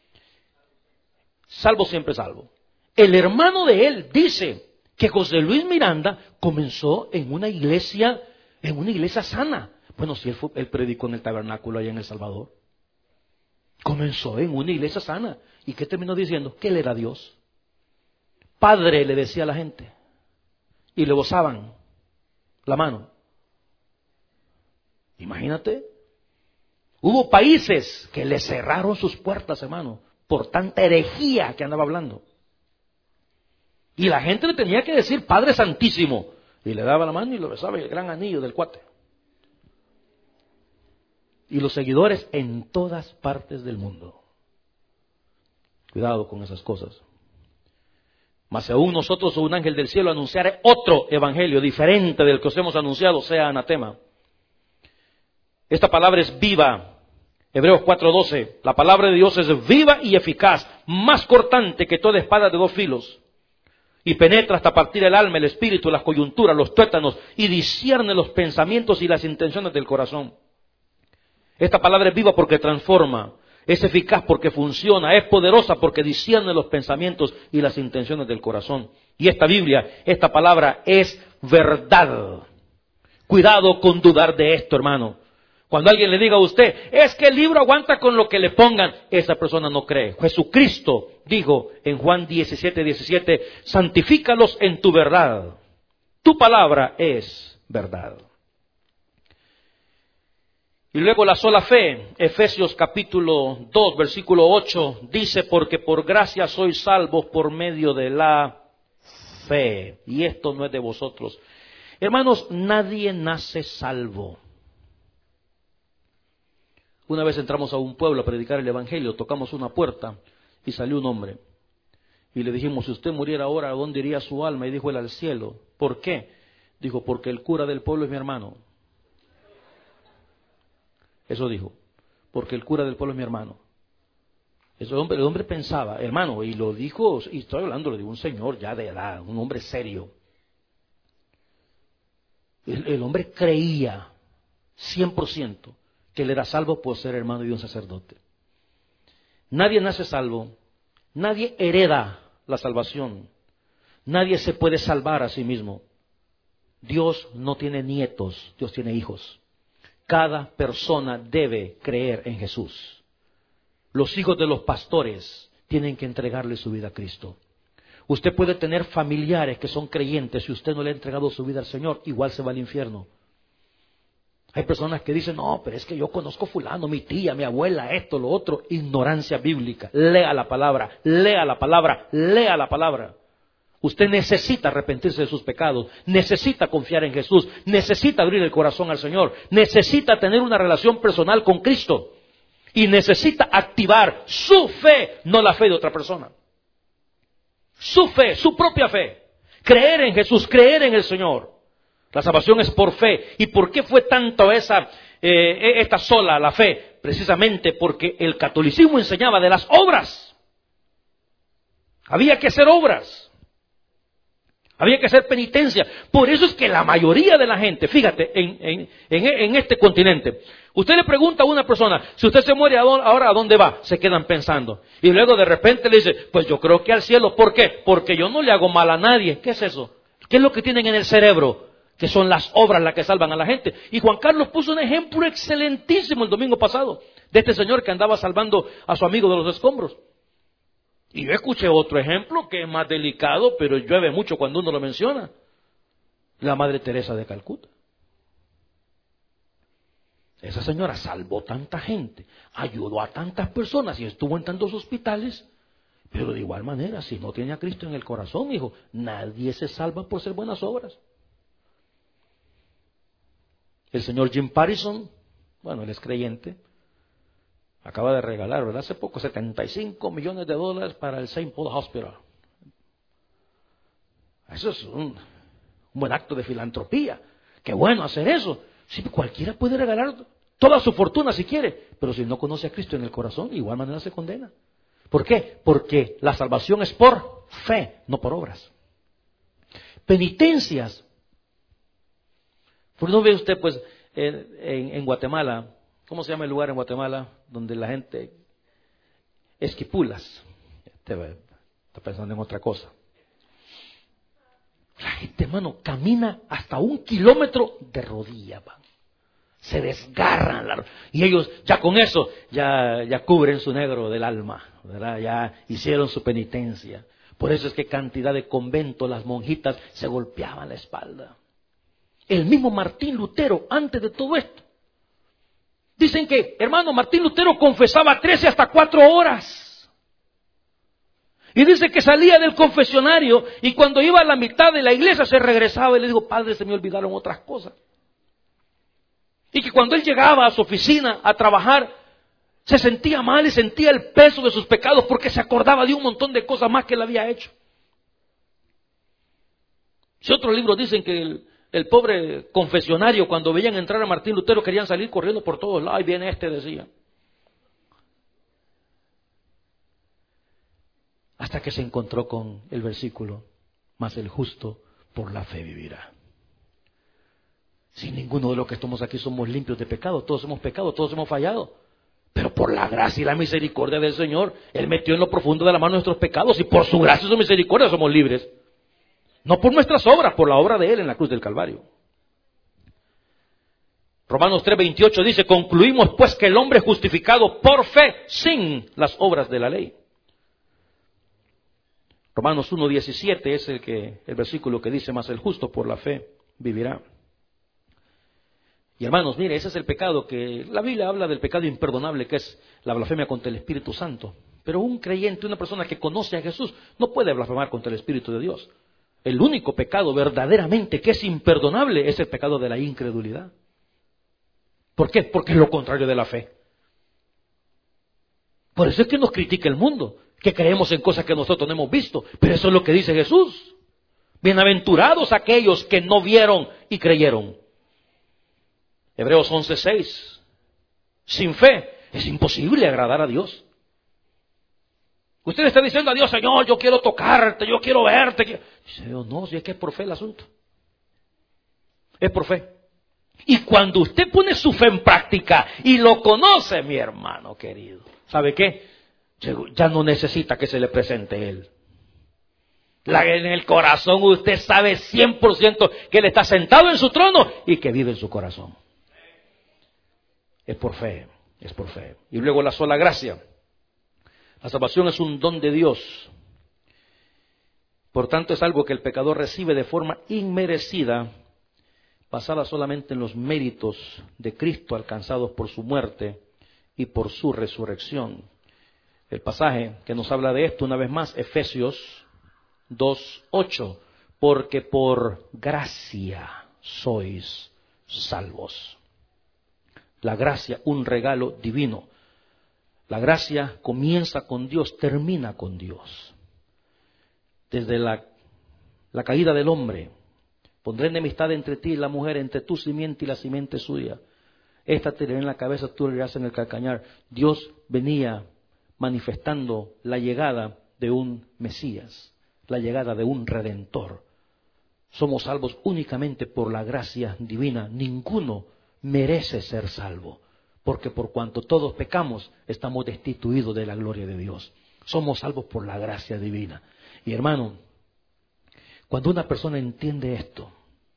Salvo siempre salvo. El hermano de él dice que José Luis Miranda comenzó en una iglesia sana. Bueno, si él predicó en el tabernáculo allá en El Salvador. Comenzó en una iglesia sana. ¿Y qué terminó diciendo? Que él era Dios. Padre le decía a la gente. Y le bozaban la mano. Imagínate. Hubo países que le cerraron sus puertas, hermano, por tanta herejía que andaba hablando. Y la gente le tenía que decir Padre Santísimo. Y le daba la mano y lo besaba, el gran anillo del cuate. Y los seguidores en todas partes del mundo. Cuidado con esas cosas. Mas si aún nosotros o un ángel del cielo anunciare otro evangelio diferente del que os hemos anunciado, sea anatema. Esta palabra es viva. Hebreos 4:12. La palabra de Dios es viva y eficaz, más cortante que toda espada de dos filos. Y penetra hasta partir el alma, el espíritu, las coyunturas, los tuétanos, y discierne los pensamientos y las intenciones del corazón. Esta palabra es viva porque transforma. Es eficaz porque funciona, es poderosa porque discierne los pensamientos y las intenciones del corazón. Y esta Biblia, esta palabra es verdad. Cuidado con dudar de esto, hermano. Cuando alguien le diga a usted, es que el libro aguanta con lo que le pongan, esa persona no cree. Jesucristo dijo en Juan 17:17, santifícalos en tu verdad. Tu palabra es verdad. Y luego la sola fe, Efesios capítulo 2, versículo 8, dice, porque por gracia sois salvos por medio de la fe. Y esto no es de vosotros. Hermanos, nadie nace salvo. Una vez entramos a un pueblo a predicar el evangelio, tocamos una puerta y salió un hombre. Y le dijimos, si usted muriera ahora, ¿a dónde iría su alma? Y dijo él, al cielo. ¿Por qué? Dijo, porque el cura del pueblo es mi hermano. Eso dijo, porque el cura del pueblo es mi hermano. El hombre pensaba, hermano, y lo dijo, y estoy hablando de un señor ya de edad, un hombre serio. El hombre creía 100% que él era salvo por ser hermano de un sacerdote. Nadie nace salvo, nadie hereda la salvación, nadie se puede salvar a sí mismo. Dios no tiene nietos, Dios tiene hijos. Cada persona debe creer en Jesús. Los hijos de los pastores tienen que entregarle su vida a Cristo. Usted puede tener familiares que son creyentes, si usted no le ha entregado su vida al Señor, igual se va al infierno. Hay personas que dicen, no, pero es que yo conozco fulano, mi tía, mi abuela, esto, lo otro. Ignorancia bíblica. Lea la palabra, lea la palabra, lea la palabra. Usted necesita arrepentirse de sus pecados, necesita confiar en Jesús, necesita abrir el corazón al Señor, necesita tener una relación personal con Cristo y necesita activar su fe, no la fe de otra persona. Su fe, su propia fe. Creer en Jesús, creer en el Señor. La salvación es por fe. ¿Y por qué fue tanto esta sola la fe? Precisamente porque el catolicismo enseñaba de las obras. Había que hacer obras. Había que hacer penitencia. Por eso es que la mayoría de la gente, fíjate, en este continente, usted le pregunta a una persona, si usted se muere ahora, ¿a dónde va? Se quedan pensando. Y luego de repente le dice, pues yo creo que al cielo. ¿Por qué? Porque yo no le hago mal a nadie. ¿Qué es eso? ¿Qué es lo que tienen en el cerebro? Que son las obras las que salvan a la gente. Y Juan Carlos puso un ejemplo excelentísimo el domingo pasado, de este señor que andaba salvando a su amigo de los escombros. Y yo escuché otro ejemplo que es más delicado, pero llueve mucho cuando uno lo menciona. La Madre Teresa de Calcuta. Esa señora salvó tanta gente, ayudó a tantas personas y estuvo en tantos hospitales. Pero de igual manera, si no tiene a Cristo en el corazón, hijo, nadie se salva por hacer buenas obras. El señor Jim Pattison, bueno, él es creyente, acaba de regalar, ¿verdad? Hace poco, $75 millones para el St. Paul Hospital. Eso es un buen acto de filantropía. Qué bueno hacer eso. Sí, cualquiera puede regalar toda su fortuna si quiere, pero si no conoce a Cristo en el corazón, de igual manera se condena. ¿Por qué? Porque la salvación es por fe, no por obras. Penitencias. ¿Por qué no ve usted, pues, en Guatemala? ¿Cómo se llama el lugar en Guatemala donde la gente esquipulas? Está pensando en otra cosa. La gente, hermano, camina hasta 1 kilómetro de rodilla, van. Se desgarran y ellos ya con eso ya cubren su negro del alma, ¿verdad? Ya hicieron su penitencia. Por eso es que cantidad de conventos, las monjitas se golpeaban la espalda. El mismo Martín Lutero, antes de todo esto, dicen que, hermano, Martín Lutero confesaba 13 hasta 4 horas. Y dice que salía del confesionario y cuando iba a la mitad de la iglesia se regresaba y le dijo, Padre, se me olvidaron otras cosas. Y que cuando él llegaba a su oficina a trabajar, se sentía mal y sentía el peso de sus pecados porque se acordaba de un montón de cosas más que él había hecho. Si otros libros dicen que el pobre confesionario, cuando veían entrar a Martín Lutero, querían salir corriendo por todos lados. Ahí viene decía. Hasta que se encontró con el versículo, mas el justo por la fe vivirá. Si ninguno de los que estamos aquí somos limpios de pecado, todos hemos pecado, todos hemos fallado. Pero por la gracia y la misericordia del Señor, Él metió en lo profundo de la mano nuestros pecados y por su gracia y su misericordia somos libres. No por nuestras obras, por la obra de Él en la cruz del Calvario. Romanos 3:28 dice, concluimos pues que el hombre es justificado por fe sin las obras de la ley. Romanos 1:17 es el versículo que dice, mas el justo por la fe vivirá. Y hermanos, mire, ese es el pecado que la Biblia habla del pecado imperdonable, que es la blasfemia contra el Espíritu Santo. Pero un creyente, una persona que conoce a Jesús, no puede blasfemar contra el Espíritu de Dios. El único pecado verdaderamente que es imperdonable es el pecado de la incredulidad. ¿Por qué? Porque es lo contrario de la fe. Por eso es que nos critica el mundo, que creemos en cosas que nosotros no hemos visto. Pero eso es lo que dice Jesús. Bienaventurados aquellos que no vieron y creyeron. Hebreos 11:6. Sin fe es imposible agradar a Dios. Usted le está diciendo a Dios, Señor, yo quiero tocarte, yo quiero verte. Dice Dios, no, si es que es por fe el asunto. Es por fe. Y cuando usted pone su fe en práctica y lo conoce, mi hermano querido, ¿sabe qué? Ya no necesita que se le presente Él. En el corazón usted sabe 100% que Él está sentado en su trono y que vive en su corazón. Es por fe, es por fe. Y luego la sola gracia. La salvación es un don de Dios. Por tanto, es algo que el pecador recibe de forma inmerecida, basada solamente en los méritos de Cristo alcanzados por su muerte y por su resurrección. El pasaje que nos habla de esto, una vez más, Efesios 2:8, porque por gracia sois salvos. La gracia, un regalo divino. La gracia comienza con Dios, termina con Dios. Desde la caída del hombre, pondré enemistad entre ti y la mujer, entre tu simiente y la simiente suya. Esta te herirá en la cabeza, tú le herirás en el calcañar. Dios venía manifestando la llegada de un Mesías, la llegada de un Redentor. Somos salvos únicamente por la gracia divina. Ninguno merece ser salvo, porque por cuanto todos pecamos, estamos destituidos de la gloria de Dios. Somos salvos por la gracia divina. Y hermano, cuando una persona entiende esto,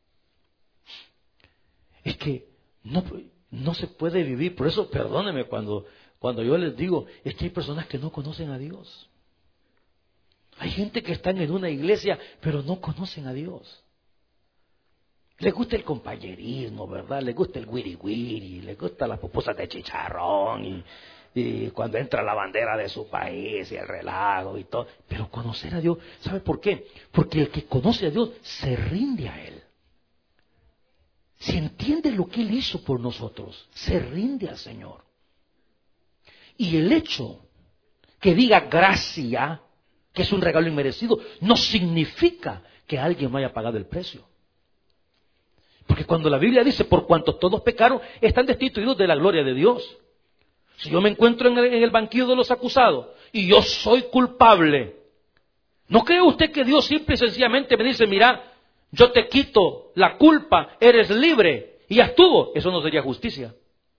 es que no se puede vivir. Por eso, perdónenme cuando yo les digo, es que hay personas que no conocen a Dios. Hay gente que están en una iglesia, pero no conocen a Dios. Les gusta el compañerismo, ¿verdad? Les gusta el wiri wiri, les gusta las pupusas de chicharrón y cuando entra la bandera de su país y el relajo y todo. Pero conocer a Dios, ¿sabe por qué? Porque el que conoce a Dios se rinde a Él. Si entiende lo que Él hizo por nosotros, se rinde al Señor. Y el hecho que diga gracia, que es un regalo inmerecido, no significa que alguien no haya pagado el precio. Porque cuando la Biblia dice, por cuanto todos pecaron, están destituidos de la gloria de Dios. Si yo me encuentro en el banquillo de los acusados y yo soy culpable, ¿no cree usted que Dios simple y sencillamente me dice, mira, yo te quito la culpa, eres libre y ya estuvo? Eso no sería justicia.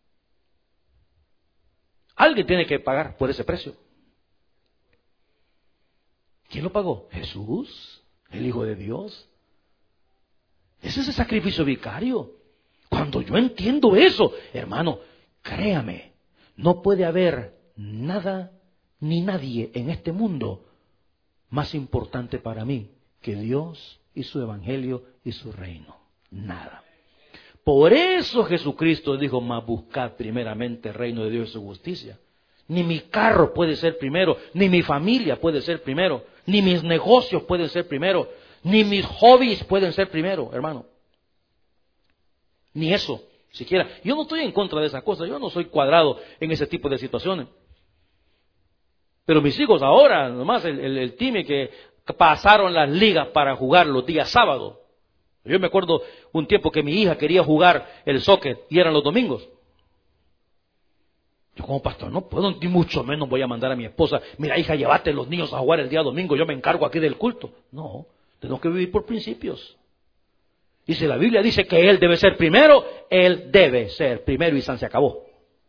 Alguien tiene que pagar por ese precio. ¿Quién lo pagó? Jesús, el Hijo de Dios. Ese es el sacrificio vicario. Cuando yo entiendo eso, hermano, créame, no puede haber nada ni nadie en este mundo más importante para mí que Dios y su evangelio y su reino. Nada. Por eso Jesucristo dijo, mas buscad primeramente el reino de Dios y su justicia. Ni mi carro puede ser primero, ni mi familia puede ser primero, ni mis negocios pueden ser primero, ni mis hobbies pueden ser primero, hermano. Ni eso, siquiera. Yo no estoy en contra de esas cosas, yo no soy cuadrado en ese tipo de situaciones. Pero mis hijos ahora, nomás el time que pasaron las ligas para jugar los días sábados. Yo me acuerdo un tiempo que mi hija quería jugar el soccer y eran los domingos. Yo como pastor no puedo, ni mucho menos voy a mandar a mi esposa, mira hija, llévate los niños a jugar el día domingo, yo me encargo aquí del culto. No, tenemos que vivir por principios. Y si la Biblia dice que Él debe ser primero, Él debe ser primero y se acabó.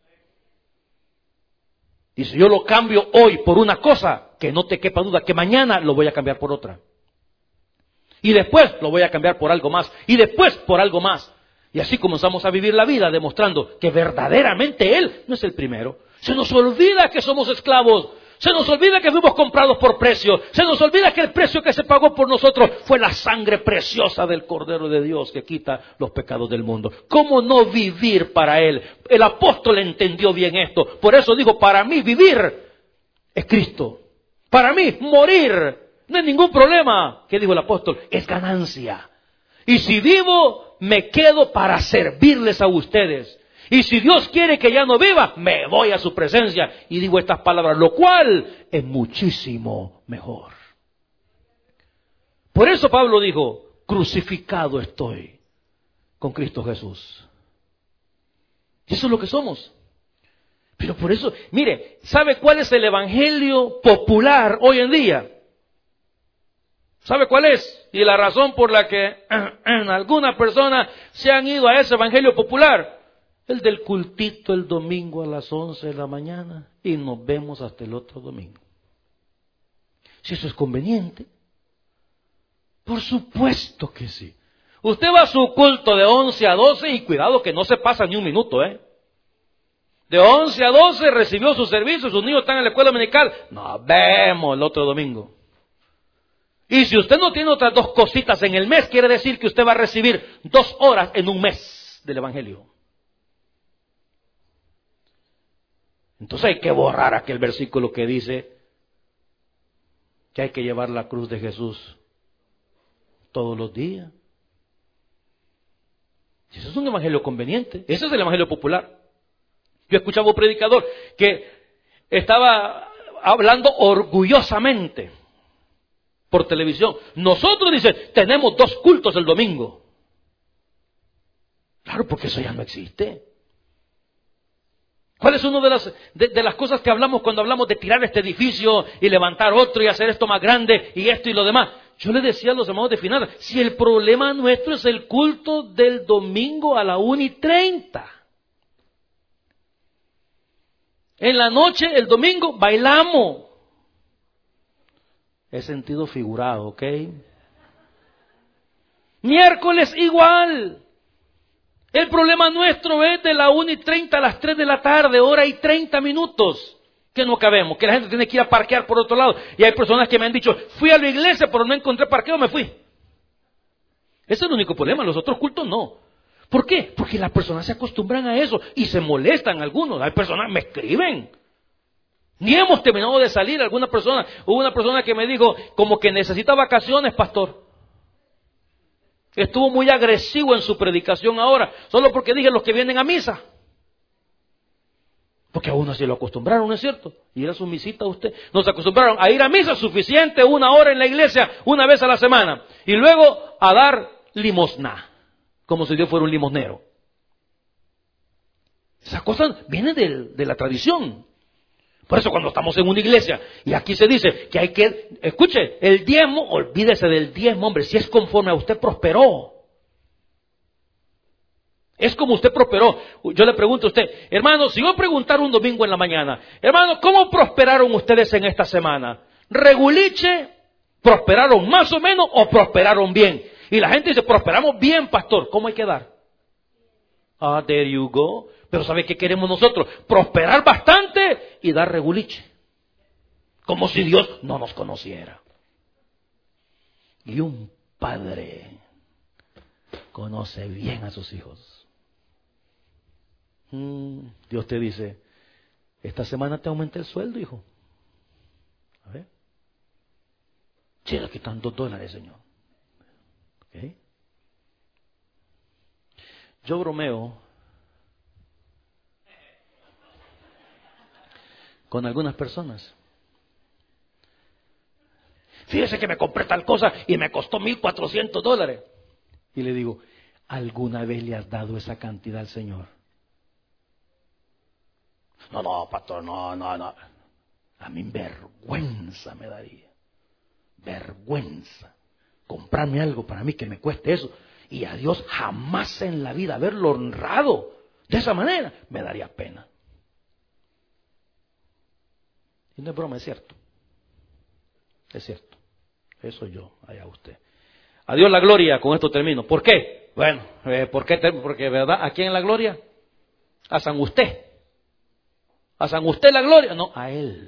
Y si yo lo cambio hoy por una cosa, que no te quepa duda que mañana lo voy a cambiar por otra. Y después lo voy a cambiar por algo más. Y después por algo más. Y así comenzamos a vivir la vida demostrando que verdaderamente Él no es el primero. Se nos olvida que somos esclavos. Se nos olvida que fuimos comprados por precio. Se nos olvida que el precio que se pagó por nosotros fue la sangre preciosa del Cordero de Dios que quita los pecados del mundo. ¿Cómo no vivir para Él? El apóstol entendió bien esto. Por eso dijo, para mí vivir es Cristo. Para mí morir no hay ningún problema. ¿Qué dijo el apóstol? Es ganancia. Y si vivo, me quedo para servirles a ustedes. Y si Dios quiere que ya no viva, me voy a su presencia y digo estas palabras, lo cual es muchísimo mejor. Por eso Pablo dijo, crucificado estoy con Cristo Jesús. Y eso es lo que somos. Pero por eso, mire, ¿sabe cuál es el evangelio popular hoy en día? ¿Sabe cuál es? Y la razón por la que algunas personas se han ido a ese evangelio popular. El del cultito el domingo a las 11 de la mañana y nos vemos hasta el otro domingo. Si eso es conveniente, por supuesto que sí. Usted va a su culto de 11 a 12 y cuidado que no se pasa ni un minuto, De 11 a 12 recibió su servicio, sus niños están en la escuela dominical. Nos vemos el otro domingo. Y si usted no tiene otras 2 cositas en el mes, quiere decir que usted va a recibir 2 horas en un mes del evangelio. Entonces hay que borrar aquel versículo que dice que hay que llevar la cruz de Jesús todos los días. Eso es un evangelio conveniente. Ese es el evangelio popular. Yo escuchaba un predicador que estaba hablando orgullosamente por televisión. Nosotros, dice, tenemos 2 cultos el domingo. Claro, porque eso ya no existe. ¿Cuál es una de las cosas que hablamos cuando hablamos de tirar este edificio y levantar otro y hacer esto más grande y esto y lo demás? Yo le decía a los hermanos de finanzas, si el problema nuestro es el culto del domingo a la 1:30. En la noche, el domingo, bailamos. Es sentido figurado, ¿ok? Miércoles igual. El problema nuestro es de la 1:30 a las 3 de la tarde, hora y 30 minutos, que no cabemos, que la gente tiene que ir a parquear por otro lado. Y hay personas que me han dicho, fui a la iglesia, pero no encontré parqueo, me fui. Ese es el único problema, los otros cultos no. ¿Por qué? Porque las personas se acostumbran a eso y se molestan algunos. Hay personas que me escriben. Ni hemos terminado de salir, hubo una persona que me dijo, como que necesita vacaciones, pastor. Estuvo muy agresivo en su predicación ahora, solo porque dije los que vienen a misa. Porque a uno así lo acostumbraron, ¿no es cierto? Ir a su misita usted. Nos acostumbraron a ir a misa suficiente, 1 hora en la iglesia, una vez a la semana. Y luego a dar limosna, como si Dios fuera un limosnero. Esas cosas vienen de la tradición. Por eso cuando estamos en una iglesia, y aquí se dice que hay que, escuche, el diezmo, olvídese del diezmo, hombre, si es conforme a usted prosperó. Es como usted prosperó. Yo le pregunto a usted, hermano, si yo preguntara un domingo en la mañana, hermano, ¿cómo prosperaron ustedes en esta semana? ¿Reguliche? ¿Prosperaron más o menos o prosperaron bien? Y la gente dice, prosperamos bien, pastor. ¿Cómo hay que dar? Ah, there you go. Pero ¿sabe qué queremos nosotros? Prosperar bastante y dar reguliche. Como si Dios no nos conociera. Y un padre conoce bien a sus hijos. Dios te dice, esta semana te aumenté el sueldo, hijo. A ver. Che, aquí están $2, Señor. ¿Okay? Yo bromeo con algunas personas. Fíjese que me compré tal cosa y me costó $1,400. Y le digo, ¿alguna vez le has dado esa cantidad al Señor? No, pastor, no. A mí vergüenza me daría. Vergüenza. Comprarme algo para mí que me cueste eso. Y a Dios jamás en la vida haberlo honrado de esa manera, me daría pena. Y no es broma, es cierto. Es cierto. Eso yo, allá usted. A Dios la gloria, con esto termino. ¿Por qué? Bueno, ¿por qué? Porque, ¿verdad? ¿A quién la gloria? A San Usted. ¿A San Usted la gloria? No, a Él.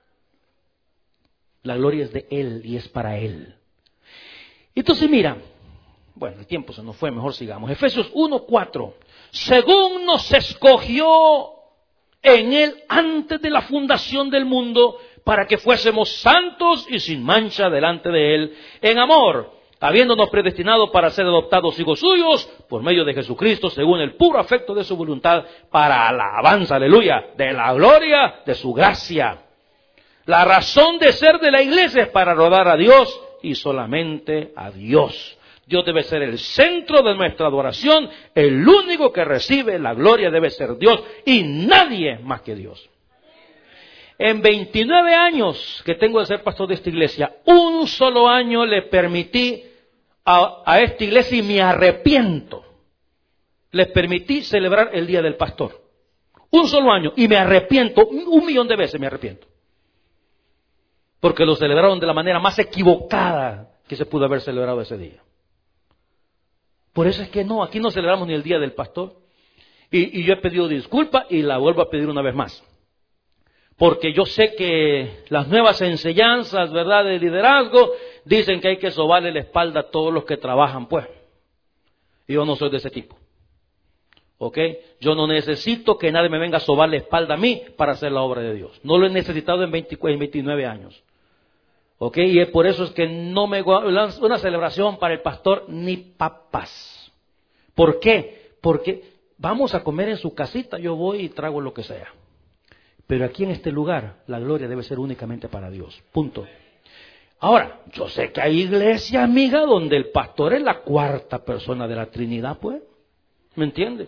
La gloria es de Él y es para Él. Entonces mira, bueno, el tiempo se nos fue, mejor sigamos. Efesios 1:4. Según nos escogió en Él antes de la fundación del mundo, para que fuésemos santos y sin mancha delante de Él, en amor, habiéndonos predestinado para ser adoptados hijos suyos, por medio de Jesucristo, según el puro afecto de su voluntad, para alabanza, aleluya, de la gloria de su gracia. La razón de ser de la iglesia es para rodar a Dios y solamente a Dios. Dios debe ser el centro de nuestra adoración, el único que recibe la gloria debe ser Dios y nadie más que Dios. En 29 años que tengo de ser pastor de esta iglesia, un solo año le permití a esta iglesia y me arrepiento. Les permití celebrar el Día del Pastor. Un solo año y me arrepiento, 1,000,000 de veces me arrepiento. Porque lo celebraron de la manera más equivocada que se pudo haber celebrado ese día. Por eso es que no, aquí no celebramos ni el Día del Pastor. Y yo he pedido disculpas y la vuelvo a pedir una vez más. Porque yo sé que las nuevas enseñanzas, ¿verdad?, de liderazgo, dicen que hay que sobarle la espalda a todos los que trabajan, pues. Y yo no soy de ese tipo. ¿Ok? Yo no necesito que nadie me venga a sobar la espalda a mí para hacer la obra de Dios. No lo he necesitado en 29 años. ¿Ok? Y por eso es que no me lanzo una celebración para el pastor ni papas. ¿Por qué? Porque vamos a comer en su casita, yo voy y trago lo que sea. Pero aquí en este lugar, la gloria debe ser únicamente para Dios. Punto. Ahora, yo sé que hay iglesia, amiga, donde el pastor es la 4ª persona de la Trinidad, pues. ¿Me entiende?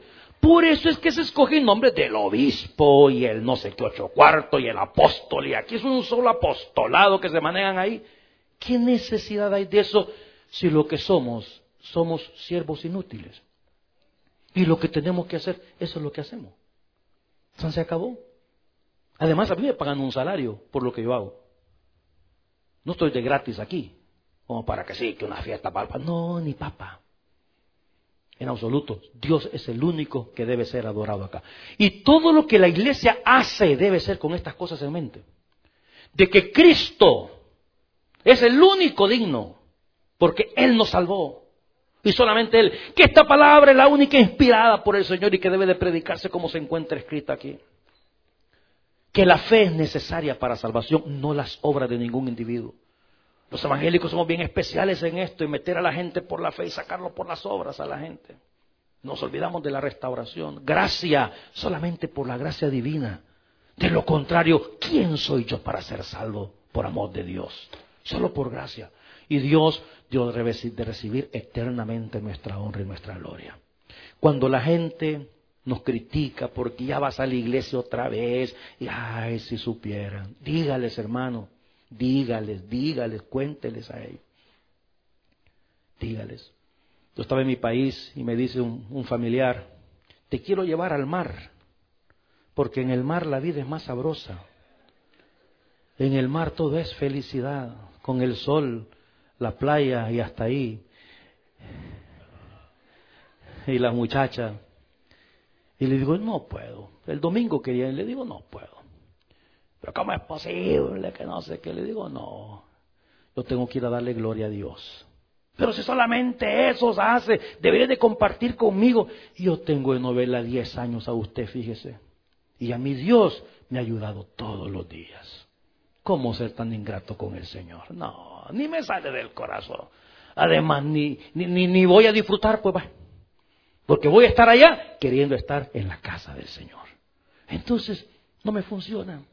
Por eso es que se escoge el nombre del obispo y el no sé qué 8 y el apóstol. Y aquí es un solo apostolado que se manejan ahí. ¿Qué necesidad hay de eso si lo que somos siervos inútiles? Y lo que tenemos que hacer, eso es lo que hacemos. Se acabó. Además, a mí me pagan un salario por lo que yo hago. No estoy de gratis aquí, como para que sí, que una fiesta para... No, ni papa. En absoluto, Dios es el único que debe ser adorado acá. Y todo lo que la iglesia hace debe ser con estas cosas en mente. De que Cristo es el único digno, porque Él nos salvó. Y solamente Él. Que esta palabra es la única inspirada por el Señor y que debe de predicarse como se encuentra escrita aquí. Que la fe es necesaria para salvación, no las obras de ningún individuo. Los evangélicos somos bien especiales en esto y meter a la gente por la fe y sacarlo por las obras a la gente. Nos olvidamos de la restauración. Gracia, solamente por la gracia divina. De lo contrario, ¿quién soy yo para ser salvo por amor de Dios? Solo por gracia. Y Dios debe de recibir eternamente nuestra honra y nuestra gloria. Cuando la gente nos critica porque ya vas a la iglesia otra vez, y ay, si supieran, dígales, hermano. Dígales, cuénteles a ellos. Dígales. Yo estaba en mi país y me dice un familiar, te quiero llevar al mar, porque en el mar la vida es más sabrosa. En el mar todo es felicidad, con el sol, la playa y hasta ahí. Y la muchacha. Y le digo, no puedo. El domingo quería y le digo, no puedo. Pero ¿cómo es posible que no sé qué? Le digo, no, yo tengo que ir a darle gloria a Dios. Pero si solamente eso se hace, debería de compartir conmigo. Y yo tengo de novela 10 años a usted, fíjese. Y a mi Dios me ha ayudado todos los días. ¿Cómo ser tan ingrato con el Señor? No, ni me sale del corazón. Además, ni voy a disfrutar, pues va. Porque voy a estar allá queriendo estar en la casa del Señor. Entonces, no me funciona.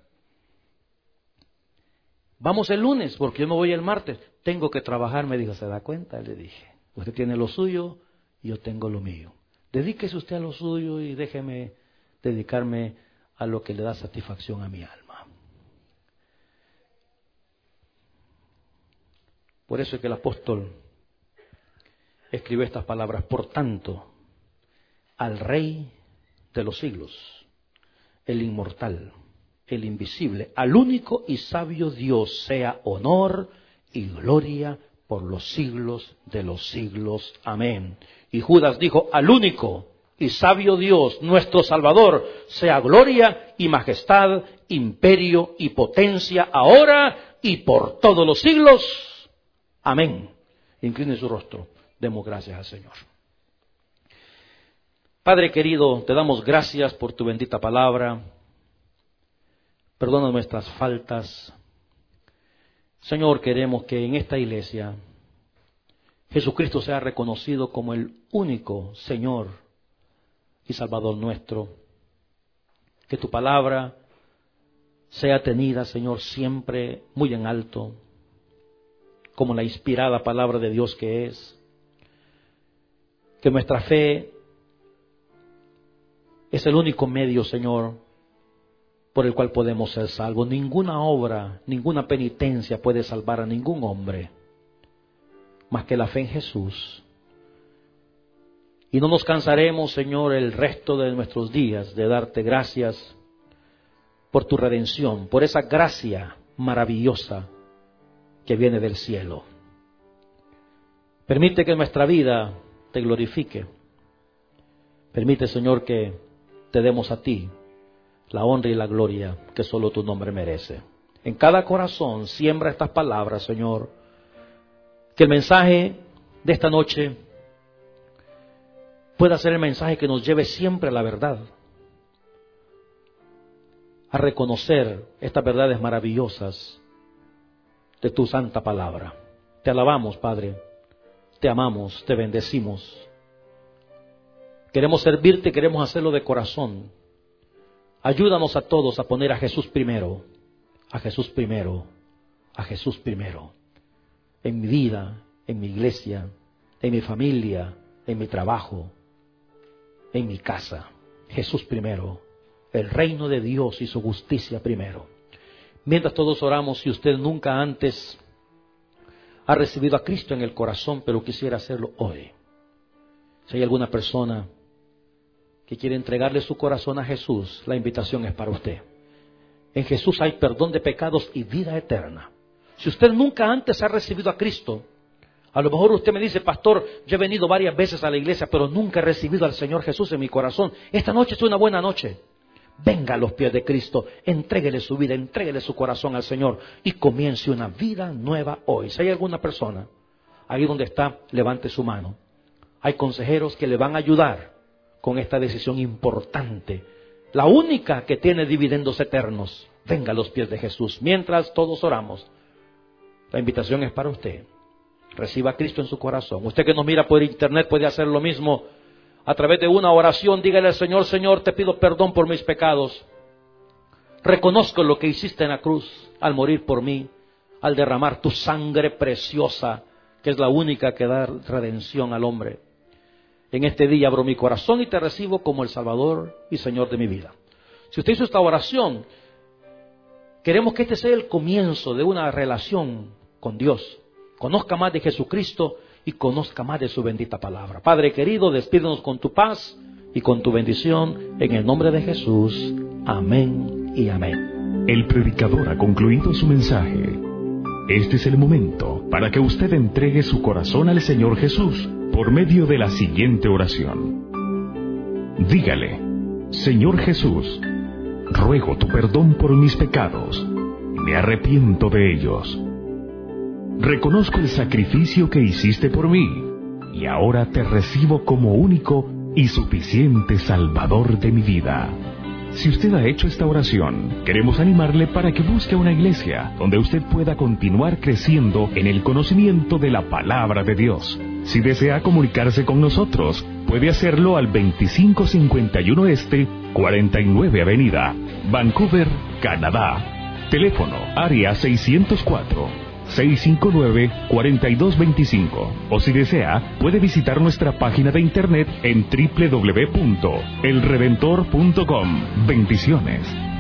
Vamos el lunes, porque yo no voy el martes. Tengo que trabajar, me dijo, ¿se da cuenta? Le dije, usted tiene lo suyo y yo tengo lo mío. Dedíquese usted a lo suyo y déjeme dedicarme a lo que le da satisfacción a mi alma. Por eso es que el apóstol escribió estas palabras. Por tanto, al Rey de los siglos, el inmortal, el invisible, al único y sabio Dios, sea honor y gloria por los siglos de los siglos. Amén. Y Judas dijo, al único y sabio Dios, nuestro Salvador, sea gloria y majestad, imperio y potencia, ahora y por todos los siglos. Amén. Incline su rostro. Demos gracias al Señor. Padre querido, te damos gracias por tu bendita palabra. Perdona nuestras faltas. Señor, queremos que en esta iglesia Jesucristo sea reconocido como el único Señor y Salvador nuestro. Que tu palabra sea tenida, Señor, siempre muy en alto, como la inspirada palabra de Dios que es. Que nuestra fe es el único medio, Señor, por el cual podemos ser salvos. Ninguna obra, ninguna penitencia puede salvar a ningún hombre más que la fe en Jesús. Y no nos cansaremos, Señor, el resto de nuestros días de darte gracias por tu redención, por esa gracia maravillosa que viene del cielo. Permite que nuestra vida te glorifique. Permite, Señor, que te demos a ti la honra y la gloria que solo tu nombre merece. En cada corazón siembra estas palabras, Señor. Que el mensaje de esta noche pueda ser el mensaje que nos lleve siempre a la verdad, a reconocer estas verdades maravillosas de tu santa palabra. Te alabamos, Padre, te amamos, te bendecimos. Queremos servirte, queremos hacerlo de corazón. Ayúdanos a todos a poner a Jesús primero, a Jesús primero, a Jesús primero. En mi vida, en mi iglesia, en mi familia, en mi trabajo, en mi casa. Jesús primero, el reino de Dios y su justicia primero. Mientras todos oramos, si usted nunca antes ha recibido a Cristo en el corazón, pero quisiera hacerlo hoy. Si hay alguna persona que quiere entregarle su corazón a Jesús, la invitación es para usted. En Jesús hay perdón de pecados y vida eterna. Si usted nunca antes ha recibido a Cristo, a lo mejor usted me dice, pastor, yo he venido varias veces a la iglesia, pero nunca he recibido al Señor Jesús en mi corazón. Esta noche es una buena noche. Venga a los pies de Cristo, entréguele su vida, entréguele su corazón al Señor y comience una vida nueva hoy. Si hay alguna persona, ahí donde está, levante su mano. Hay consejeros que le van a ayudar con esta decisión importante, la única que tiene dividendos eternos. Venga a los pies de Jesús. Mientras todos oramos, la invitación es para usted. Reciba a Cristo en su corazón. Usted que nos mira por internet puede hacer lo mismo. A través de una oración, dígale al Señor, Señor, te pido perdón por mis pecados. Reconozco lo que hiciste en la cruz al morir por mí, al derramar tu sangre preciosa, que es la única que da redención al hombre. En este día abro mi corazón y te recibo como el Salvador y Señor de mi vida. Si usted hizo esta oración, queremos que este sea el comienzo de una relación con Dios. Conozca más de Jesucristo y conozca más de su bendita palabra. Padre querido, despídenos con tu paz y con tu bendición en el nombre de Jesús. Amén y amén. El predicador ha concluido su mensaje. Este es el momento para que usted entregue su corazón al Señor Jesús por medio de la siguiente oración. Dígale: Señor Jesús, ruego tu perdón por mis pecados. Me arrepiento de ellos. Reconozco el sacrificio que hiciste por mí y ahora te recibo como único y suficiente Salvador de mi vida. Si usted ha hecho esta oración, queremos animarle para que busque una iglesia donde usted pueda continuar creciendo en el conocimiento de la palabra de Dios. Si desea comunicarse con nosotros, puede hacerlo al 2551 Este, 49 Avenida, Vancouver, Canadá. Teléfono área 604-659-4225. O si desea, puede visitar nuestra página de internet en www.elredentor.com. Bendiciones.